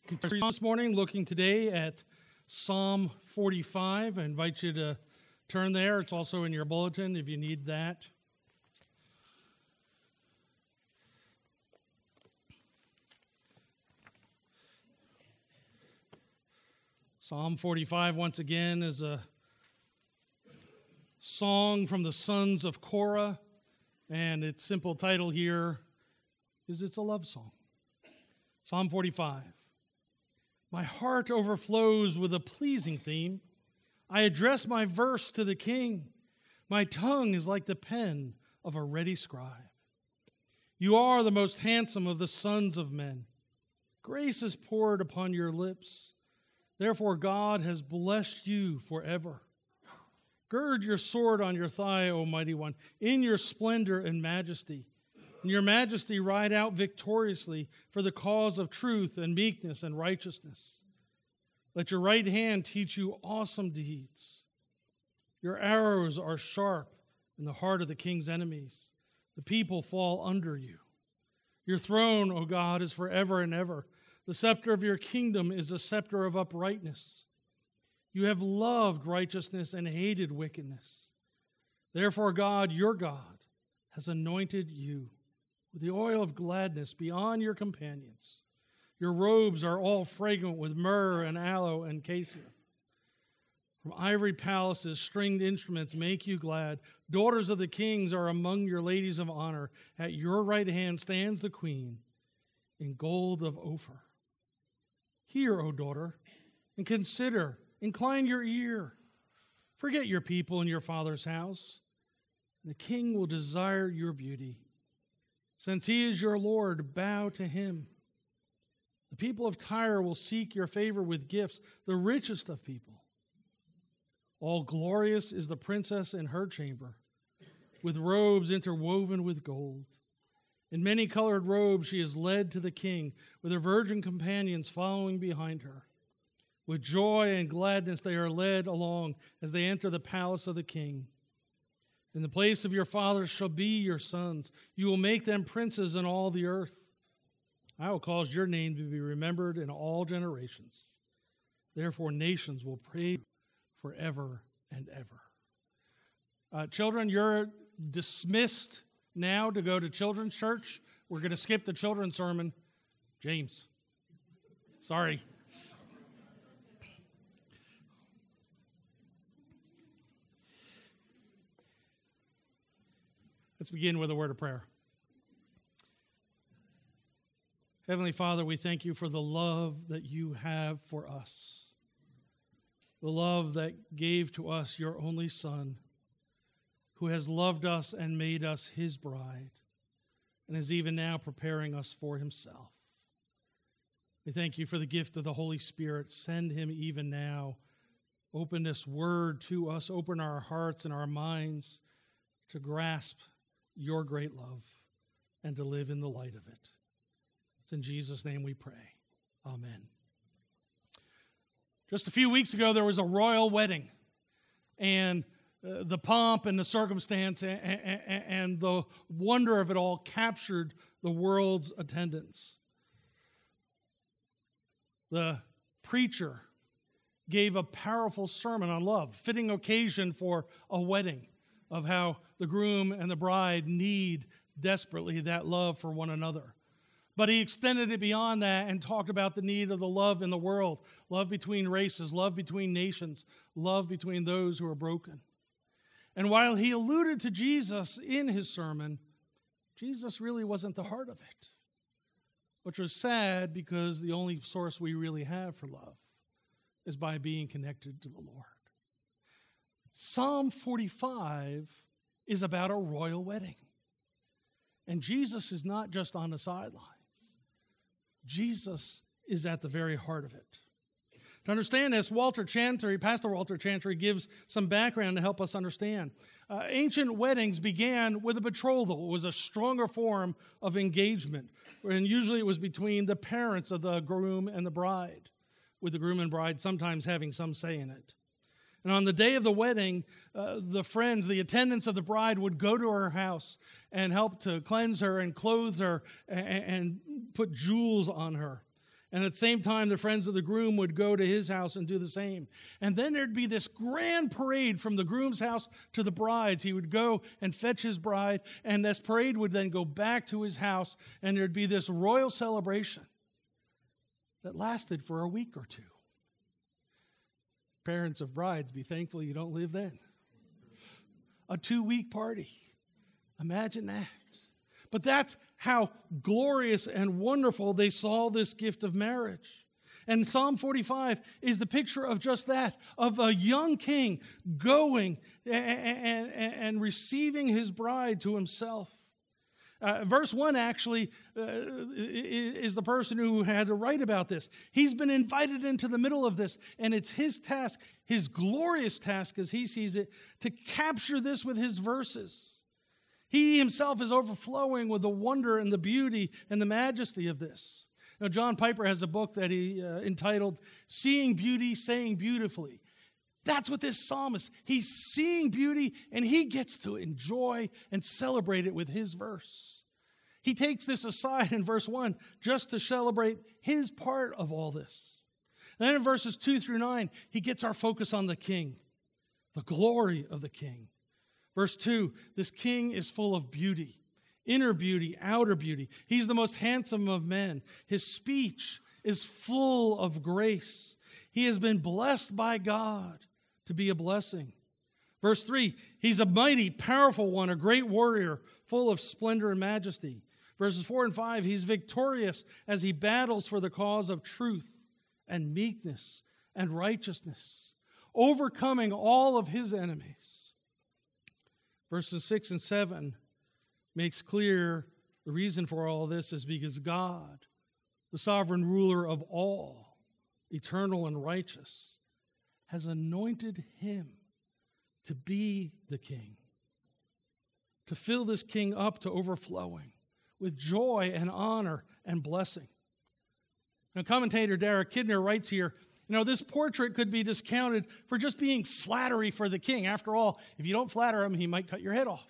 This morning, looking today at Psalm 45. I invite you to turn there. It's also in your bulletin if you need that. Psalm 45, once again, is a song from the sons of Korah, and its simple title here is it's a love song. Psalm 45. My heart overflows with a pleasing theme. I address my verse to the King. My tongue is like the pen of a ready scribe. You are the most handsome of the sons of men. Grace is poured upon your lips. Therefore God has blessed you forever. Gird your sword on your thigh, O mighty one, in your splendor and majesty. In your majesty ride out victoriously for the cause of truth and meekness and righteousness. Let your right hand teach you awesome deeds. Your arrows are sharp in the heart of the king's enemies. The people fall under you. Your throne, O God, is forever and ever. The scepter of your kingdom is a scepter of uprightness. You have loved righteousness and hated wickedness. Therefore God, your God, has anointed you with the oil of gladness beyond your companions. Your robes are all fragrant with myrrh and aloe and cassia. From ivory palaces, stringed instruments make you glad. Daughters of the kings are among your ladies of honor. At your right hand stands the queen in gold of Ophir. Hear, O daughter, and consider. Incline your ear. Forget your people and your father's house. The king will desire your beauty. Since he is your Lord, bow to him. The people of Tyre will seek your favor with gifts, the richest of people. All glorious is the princess in her chamber, with robes interwoven with gold. In many colored robes she is led to the king, with her virgin companions following behind her. With joy and gladness they are led along as they enter the palace of the king. In the place of your fathers shall be your sons. You will make them princes in all the earth. I will cause your name to be remembered in all generations. Therefore nations will praise you forever and ever. Children, you're dismissed now to go to children's church. We're going to skip the children's sermon. James, sorry. Let's begin with a word of prayer. Heavenly Father, we thank you for the love that you have for us, the love that gave to us your only Son, who has loved us and made us his bride, and is even now preparing us for himself. We thank you for the gift of the Holy Spirit. Send him even now. Open this word to us. Open our hearts and our minds to grasp your great love and to live in the light of it. It's in Jesus' name we pray. Amen. Just a few weeks ago, there was a royal wedding, and the pomp and the circumstance and the wonder of it all captured the world's attendance. The preacher gave a powerful sermon on love, fitting occasion for a wedding, of how the groom and the bride need desperately that love for one another. But he extended it beyond that and talked about the need of the love in the world, love between races, love between nations, love between those who are broken. And while he alluded to Jesus in his sermon, Jesus really wasn't the heart of it, which was sad because the only source we really have for love is by being connected to the Lord. Psalm 45 is about a royal wedding. And Jesus is not just on the sidelines. Jesus is at the very heart of it. To understand this, Pastor Walter Chantry gives some background to help us understand. Ancient weddings began with a betrothal. It was a stronger form of engagement, and usually it was between the parents of the groom and the bride, with the groom and bride sometimes having some say in it. And on the day of the wedding, the friends, the attendants of the bride would go to her house and help to cleanse her and clothe her and put jewels on her. And at the same time, the friends of the groom would go to his house and do the same. And then there'd be this grand parade from the groom's house to the bride's. He would go and fetch his bride, and this parade would then go back to his house, and there'd be this royal celebration that lasted for a week or two. Parents of brides, be thankful you don't live then. A 2-week party. Imagine that. But that's how glorious and wonderful they saw this gift of marriage. And Psalm 45 is the picture of just that, of a young king going and receiving his bride to himself. Verse 1 actually is the person who had to write about this. He's been invited into the middle of this, and it's his task, his glorious task as he sees it, to capture this with his verses. He himself is overflowing with the wonder and the beauty and the majesty of this. Now, John Piper has a book that he entitled Seeing Beauty, Saying Beautifully. That's what this psalm is. He's seeing beauty, and he gets to enjoy and celebrate it with his verse. He takes this aside in verse 1 just to celebrate his part of all this. And then in verses 2 through 9, he gets our focus on the king, the glory of the king. Verse 2, this king is full of beauty, inner beauty, outer beauty. He's the most handsome of men. His speech is full of grace. He has been blessed by God to be a blessing. Verse 3, he's a mighty, powerful one, a great warrior, full of splendor and majesty. Verses 4 and 5, he's victorious as he battles for the cause of truth and meekness and righteousness, overcoming all of his enemies. Verses 6 and 7 makes clear the reason for all this is because God, the sovereign ruler of all, eternal and righteous, has anointed him to be the king, to fill this king up to overflowing with joy and honor and blessing. Now, commentator Derek Kidner writes here, this portrait could be discounted for just being flattery for the king. After all, if you don't flatter him, he might cut your head off.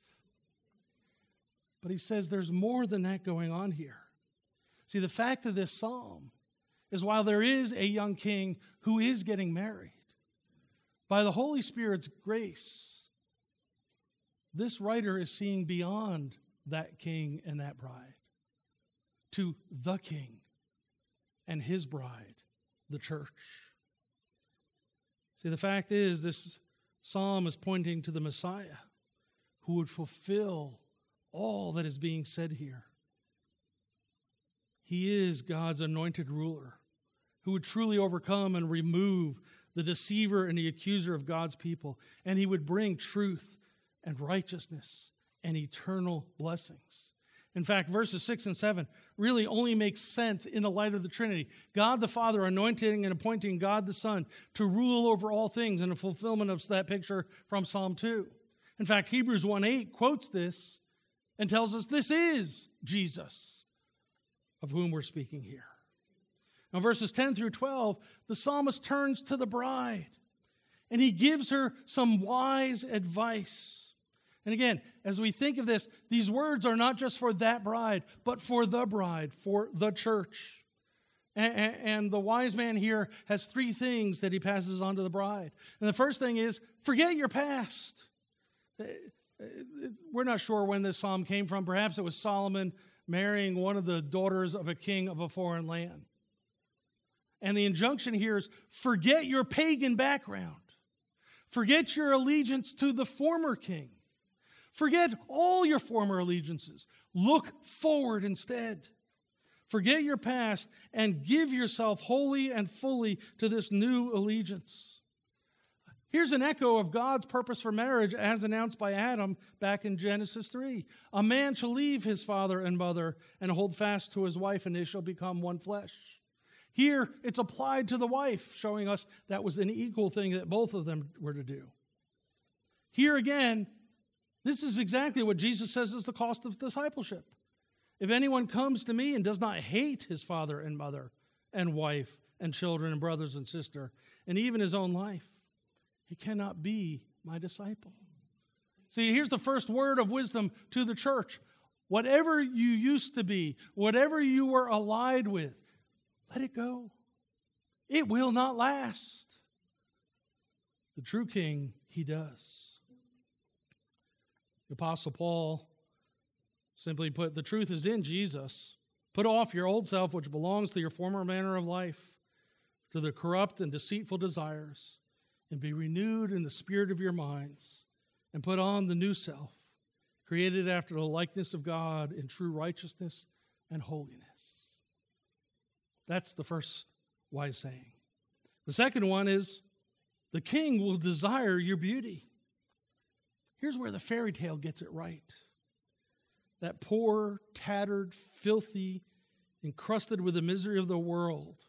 But he says there's more than that going on here. See, the fact of this psalm is while there is a young king who is getting married, by the Holy Spirit's grace, this writer is seeing beyond that king and that bride to the king and his bride, the church. See, the fact is, this psalm is pointing to the Messiah who would fulfill all that is being said here. He is God's anointed ruler who would truly overcome and remove the deceiver and the accuser of God's people, and he would bring truth and righteousness and eternal blessings. In fact, verses 6 and 7 really only make sense in the light of the Trinity. God the Father anointing and appointing God the Son to rule over all things in a fulfillment of that picture from Psalm 2. In fact, Hebrews 1:8 quotes this and tells us this is Jesus of whom we're speaking here. Now, verses 10 through 12, the psalmist turns to the bride and he gives her some wise advice. And again, as we think of this, these words are not just for that bride, but for the bride, for the church. And the wise man here has 3 things that he passes on to the bride. And the first thing is, forget your past. We're not sure when this psalm came from. Perhaps it was Solomon marrying one of the daughters of a king of a foreign land. And the injunction here is, forget your pagan background. Forget your allegiance to the former king. Forget all your former allegiances. Look forward instead. Forget your past and give yourself wholly and fully to this new allegiance. Here's an echo of God's purpose for marriage as announced by Adam back in Genesis 3. A man shall leave his father and mother and hold fast to his wife, and they shall become one flesh. Here, it's applied to the wife, showing us that was an equal thing that both of them were to do. Here again, this is exactly what Jesus says is the cost of discipleship. If anyone comes to me and does not hate his father and mother and wife and children and brothers and sister and even his own life, he cannot be my disciple. See, here's the first word of wisdom to the church. Whatever you used to be, whatever you were allied with, let it go. It will not last. The true king, he does. The Apostle Paul simply put, the truth is in Jesus. Put off your old self, which belongs to your former manner of life, to the corrupt and deceitful desires, and be renewed in the spirit of your minds, and put on the new self, created after the likeness of God in true righteousness and holiness. That's the first wise saying. The second one is, the king will desire your beauty. Here's where the fairy tale gets it right. That poor, tattered, filthy, encrusted with the misery of the world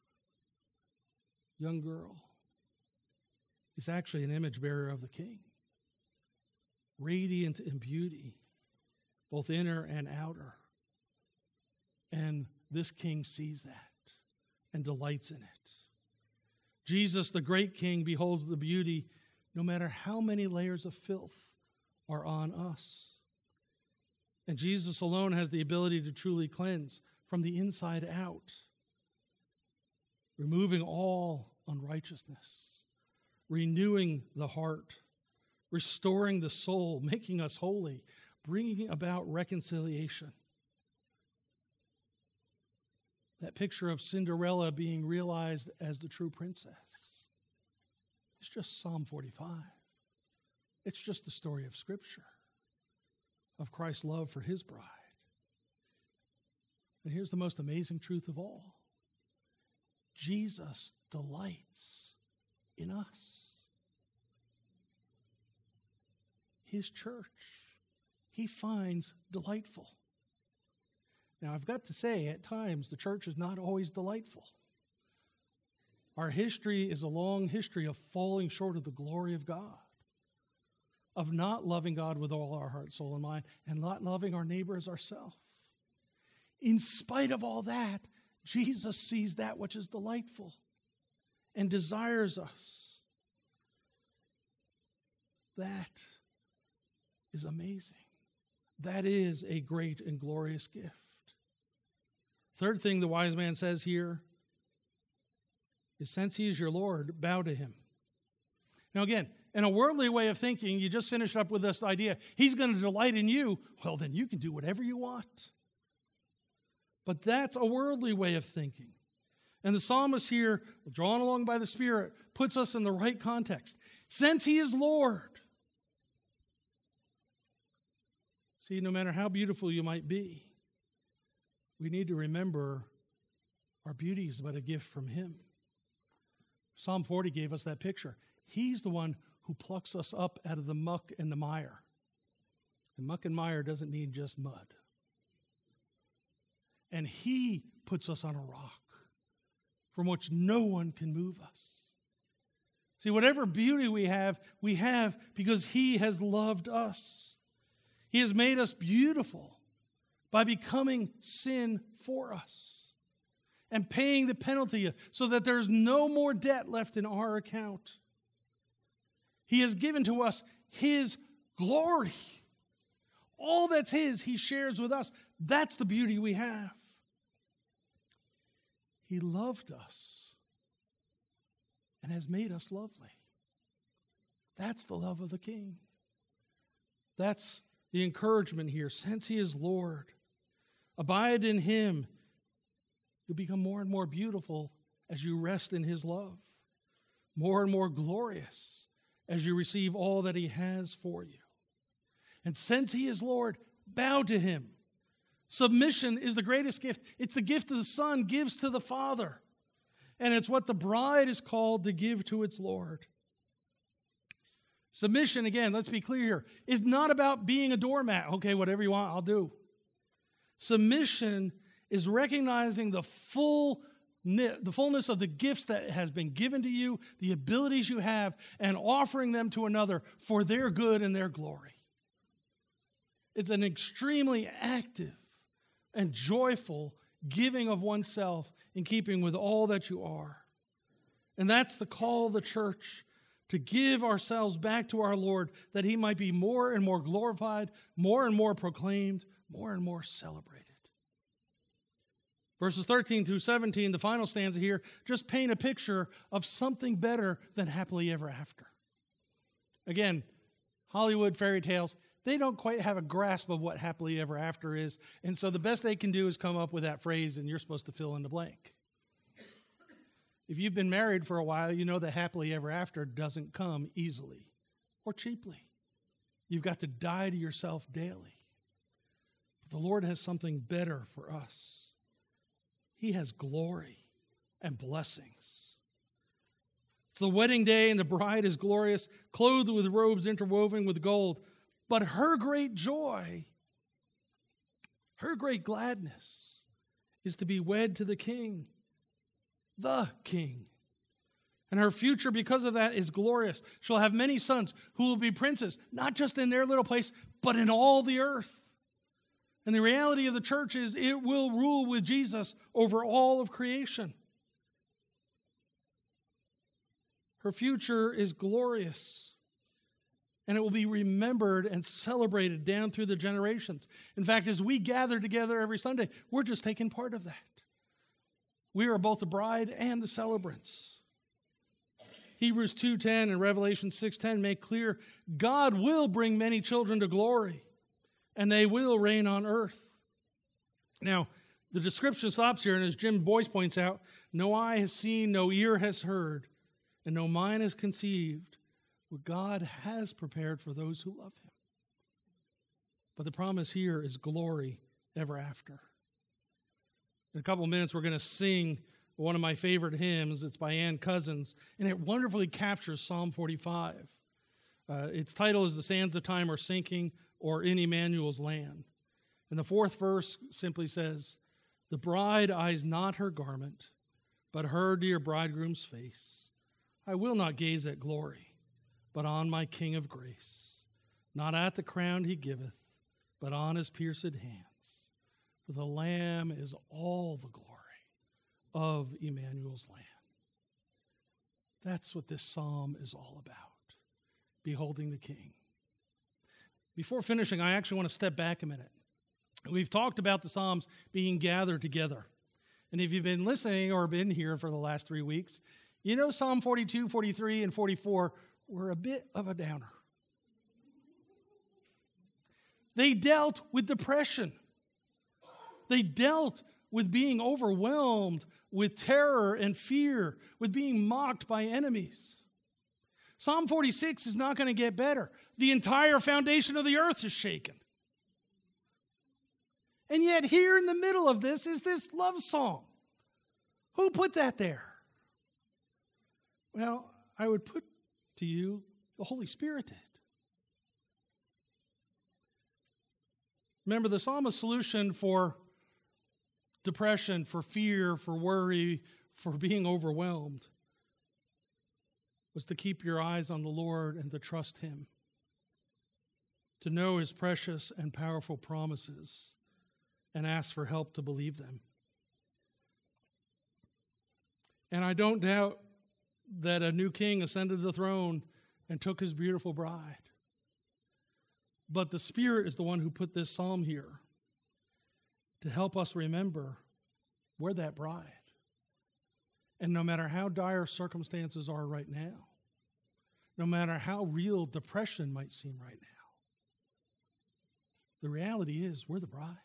young girl is actually an image bearer of the king. Radiant in beauty, both inner and outer. And this king sees that and delights in it. Jesus, the great king, beholds the beauty no matter how many layers of filth are on us. And Jesus alone has the ability to truly cleanse from the inside out, removing all unrighteousness, renewing the heart, restoring the soul, making us holy, bringing about reconciliation. That picture of Cinderella being realized as the true princess. It's just Psalm 45. It's just the story of Scripture, of Christ's love for his bride. And here's the most amazing truth of all. Jesus delights in us. His church, he finds delightful. Now, I've got to say, at times, the church is not always delightful. Our history is a long history of falling short of the glory of God, of not loving God with all our heart, soul, and mind, and not loving our neighbor as ourselves. In spite of all that, Jesus sees that which is delightful and desires us. That is amazing. That is a great and glorious gift. Third thing the wise man says here is, since he is your Lord, bow to him. Now again, in a worldly way of thinking, you just finished up with this idea, he's going to delight in you. Well, then you can do whatever you want. But that's a worldly way of thinking. And the psalmist here, drawn along by the Spirit, puts us in the right context. Since he is Lord. See, no matter how beautiful you might be, we need to remember our beauty is but a gift from him. Psalm 40 gave us that picture. He's the one who plucks us up out of the muck and the mire. And muck and mire doesn't mean just mud. And he puts us on a rock from which no one can move us. See, whatever beauty we have because he has loved us. He has made us beautiful by becoming sin for us and paying the penalty so that there's no more debt left in our account. He has given to us his glory. All that's his, he shares with us. That's the beauty we have. He loved us and has made us lovely. That's the love of the King. That's the encouragement here. Since he is Lord, abide in him. You'll become more and more beautiful as you rest in his love. More and more glorious as you receive all that he has for you. And since he is Lord, bow to him. Submission is the greatest gift. It's the gift the Son gives to the Father. And it's what the bride is called to give to its Lord. Submission, again, let's be clear here, is not about being a doormat. Okay, whatever you want, I'll do. Submission is recognizing the fullness of the gifts that has been given to you, the abilities you have, and offering them to another for their good and their glory. It's an extremely active and joyful giving of oneself in keeping with all that you are. And that's the call of the church, to give ourselves back to our Lord, that he might be more and more glorified, more and more proclaimed, more and more celebrated. Verses 13 through 17, the final stanza here, just paint a picture of something better than happily ever after. Again, Hollywood fairy tales, they don't quite have a grasp of what happily ever after is, and so the best they can do is come up with that phrase, and you're supposed to fill in the blank. If you've been married for a while, you know that happily ever after doesn't come easily or cheaply. You've got to die to yourself daily. But the Lord has something better for us. He has glory and blessings. It's the wedding day, and the bride is glorious, clothed with robes interwoven with gold. But her great joy, her great gladness, is to be wed to the King, the King. And her future, because of that, is glorious. She'll have many sons who will be princes, not just in their little place, but in all the earth. And the reality of the church is it will rule with Jesus over all of creation. Her future is glorious, and it will be remembered and celebrated down through the generations. In fact, as we gather together every Sunday, we're just taking part of that. We are both the bride and the celebrants. Hebrews 2:10 and Revelation 6:10 make clear God will bring many children to glory, and they will reign on earth. Now, the description stops here, and as Jim Boyce points out, no eye has seen, no ear has heard, and no mind has conceived what God has prepared for those who love him. But the promise here is glory ever after. In a couple of minutes, we're going to sing one of my favorite hymns. It's by Ann Cousins, and it wonderfully captures Psalm 45. Its title is The Sands of Time Are Sinking, or In Emmanuel's Land. And the fourth verse simply says, the bride eyes not her garment, but her dear bridegroom's face. I will not gaze at glory, but on my King of grace. Not at the crown he giveth, but on his pierced hands. For the Lamb is all the glory of Emmanuel's land. That's what this psalm is all about, beholding the King. Before finishing, I actually want to step back a minute. We've talked about the Psalms being gathered together. And if you've been listening or been here for the last 3 weeks, you know Psalm 42, 43, and 44 were a bit of a downer. They dealt with depression. They dealt with being overwhelmed with terror and fear, with being mocked by enemies. Psalm 46 is not going to get better. The entire foundation of the earth is shaken. And yet here in the middle of this is this love song. Who put that there? Well, I would put to you the Holy Spirit did. Remember, the psalmist's solution for depression, for fear, for worry, for being overwhelmed was to keep your eyes on the Lord and to trust him, to know his precious and powerful promises and ask for help to believe them. And I don't doubt that a new king ascended the throne and took his beautiful bride. But the Spirit is the one who put this psalm here to help us remember we're that bride. And no matter how dire circumstances are right now, no matter how real depression might seem right now, the reality is we're the bride.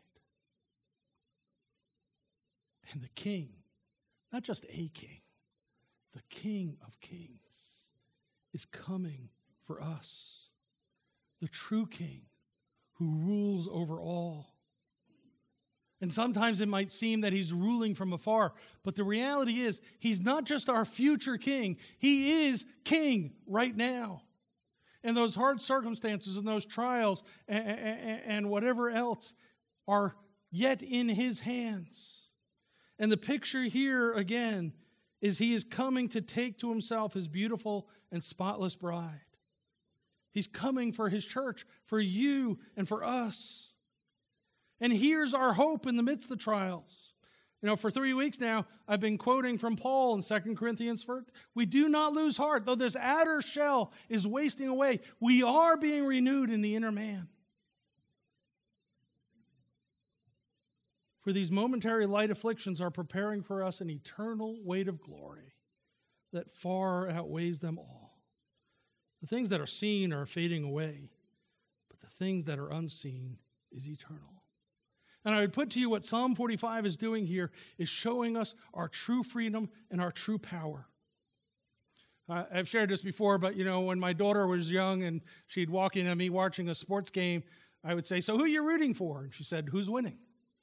And the King, not just a king, the King of Kings is coming for us. The true King who rules over all. And sometimes it might seem that he's ruling from afar, but the reality is he's not just our future king, he is king right now. And those hard circumstances and those trials and whatever else are yet in his hands. And the picture here again is he is coming to take to himself his beautiful and spotless bride. He's coming for his church, for you and for us. And here's our hope in the midst of the trials. You know, for 3 weeks now, I've been quoting from Paul in 2 Corinthians 4. We do not lose heart, though this outer shell is wasting away. We are being renewed in the inner man. For these momentary light afflictions are preparing for us an eternal weight of glory that far outweighs them all. The things that are seen are fading away, but the things that are unseen is eternal. And I would put to you what Psalm 45 is doing here is showing us our true freedom and our true power. I've shared this before, but when my daughter was young and she'd walk in on me watching a sports game, I would say, "So who are you rooting for?" And she said, "Who's winning?"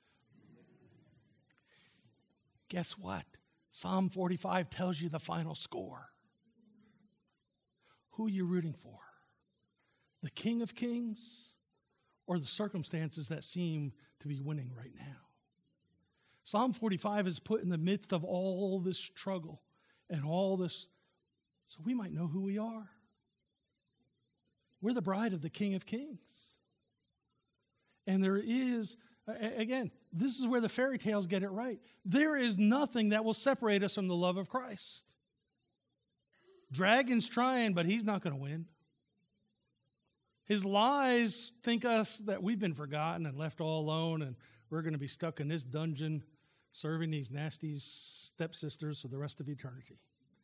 Guess what? Psalm 45 tells you the final score. Who are you rooting for? The King of Kings or the circumstances that seem to be winning right now? Psalm 45 is put in the midst of all this struggle and all this, so we might know who we are. We're the bride of the King of Kings. And there is, again, this is where the fairy tales get it right. There is nothing that will separate us from the love of Christ. Dragon's trying, but he's not going to win. His lies think us that we've been forgotten and left all alone, and we're going to be stuck in this dungeon serving these nasty stepsisters for the rest of eternity.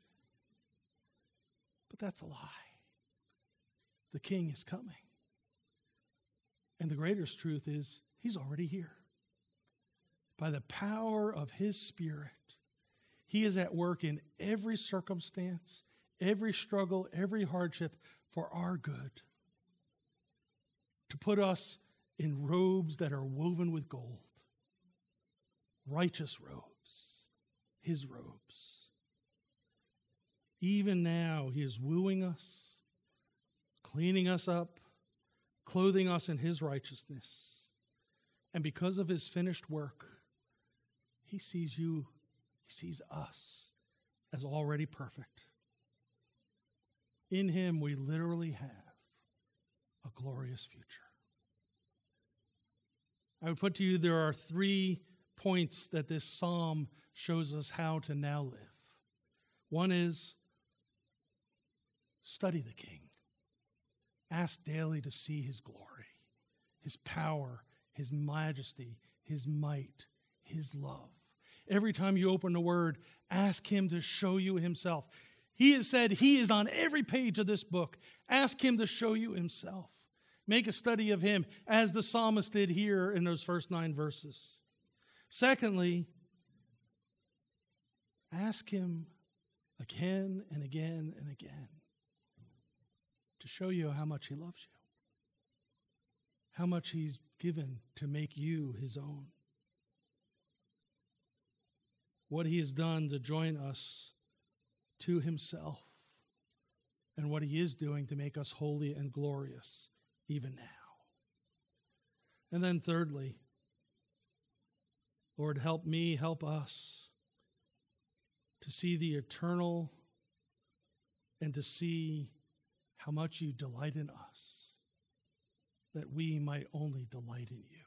But that's a lie. The King is coming. And the greatest truth is, he's already here. By the power of his Spirit, he is at work in every circumstance, every struggle, every hardship for our good. To put us in robes that are woven with gold. Righteous robes. His robes. Even now, he is wooing us, cleaning us up, clothing us in his righteousness. And because of his finished work, he sees you, he sees us as already perfect. In him, we literally have a glorious future. I would put to you, there are 3 points that this psalm shows us how to now live. One is, study the King. Ask daily to see his glory, his power, his majesty, his might, his love. Every time you open the word, ask him to show you himself. He has said he is on every page of this book. Ask him to show you himself. Make a study of him as the psalmist did here in those first 9 verses. Secondly, ask him again and again and again to show you how much he loves you, how much he's given to make you his own, what he has done to join us to himself, and what he is doing to make us holy and glorious even now. And then thirdly, Lord, help me, help us to see the eternal and to see how much you delight in us, that we might only delight in you.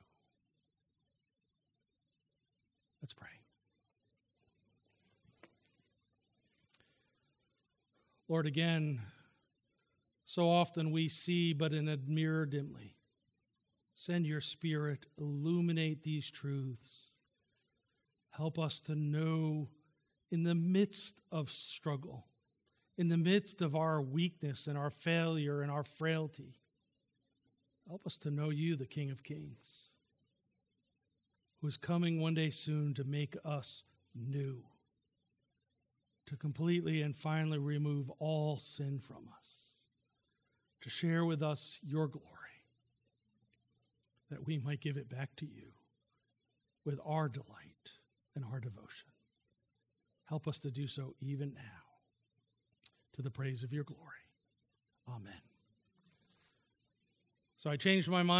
Let's pray. Lord, again, so often we see but in a mirror dimly. Send your Spirit, illuminate these truths. Help us to know in the midst of struggle, in the midst of our weakness and our failure and our frailty, help us to know you, the King of Kings, who is coming one day soon to make us new, to completely and finally remove all sin from us, to share with us your glory, that we might give it back to you with our delight and our devotion. Help us to do so even now, to the praise of your glory. Amen. So I changed my mind.